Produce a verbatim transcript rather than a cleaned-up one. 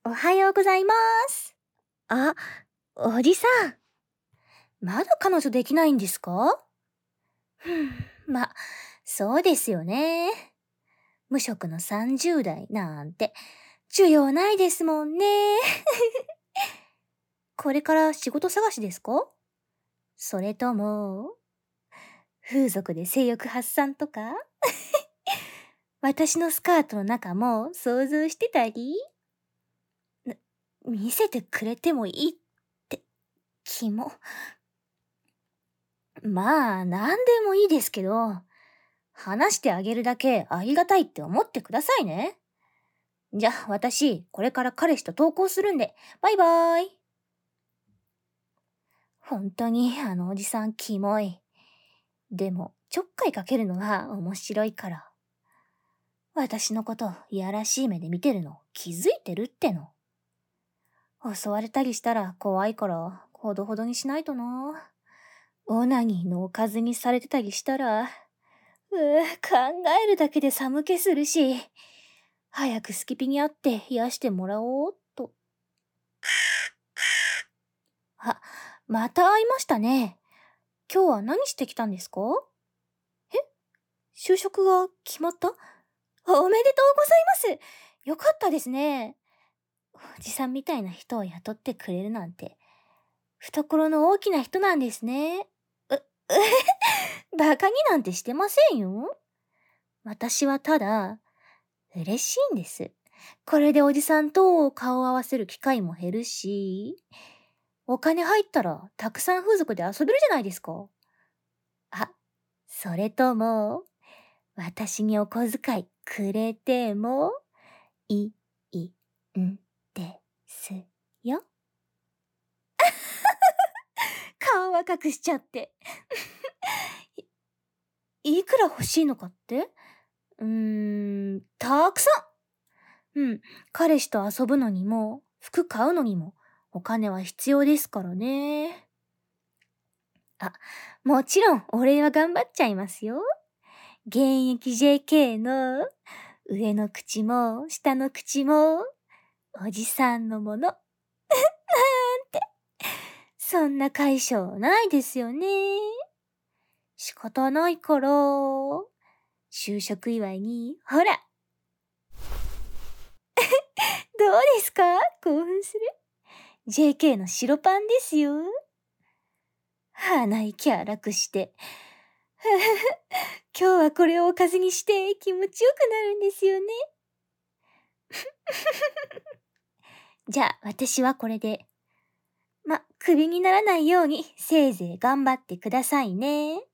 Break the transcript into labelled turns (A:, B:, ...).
A: おはようございます。
B: あ、おじさん。
A: まだ彼女できないんですか？ふん、ま、そうですよね。無職のさんじゅう代なんて、需要ないですもんね。これから仕事探しですか？それとも、風俗で性欲発散とか？私のスカートの中も想像してたり？な、見せてくれてもいいって、気も。まあ、なんでもいいですけど、話してあげるだけありがたいって思ってくださいね。じゃあ、私、これから彼氏と投稿するんで、バイバーイ。本当にあのおじさんキモい。でも、ちょっかいかけるのは面白いから。私のこといやらしい目で見てるの気づいてるっての。襲われたりしたら怖いから、ほどほどにしないとな。オナニーのおかずにされてたりしたら、うぅ、考えるだけで寒気するし、早くスキピに会って癒してもらおうっと。あ、また会いましたね。今日は何してきたんですか？え、就職が決まった？おめでとうございます。よかったですね。おじさんみたいな人を雇ってくれるなんて、懐の大きな人なんですね。う、うバカになんてしてませんよ。私はただ、嬉しいんです。これでおじさんと顔を合わせる機会も減るし、お金入ったらたくさん風俗で遊べるじゃないですか。あ、それとも、私にお小遣いくれてもいいんですよ。顔は隠しちゃって。い、いくら欲しいのかって？うーん、たくさん。うん、彼氏と遊ぶのにも、服買うのにも、お金は必要ですからね。あ、もちろんお礼は頑張っちゃいますよ。現役 ジェーケー の上の口も下の口もおじさんのもの。なんて、そんな解消ないですよね。仕方ないから、就職祝いに、ほら。どうですか？興奮する？ ジェーケー の白パンですよ。鼻息荒くして。今日はこれをおかずにして気持ちよくなるんですよね。じゃあ私はこれで。ま、クビにならないようにせいぜい頑張ってくださいね。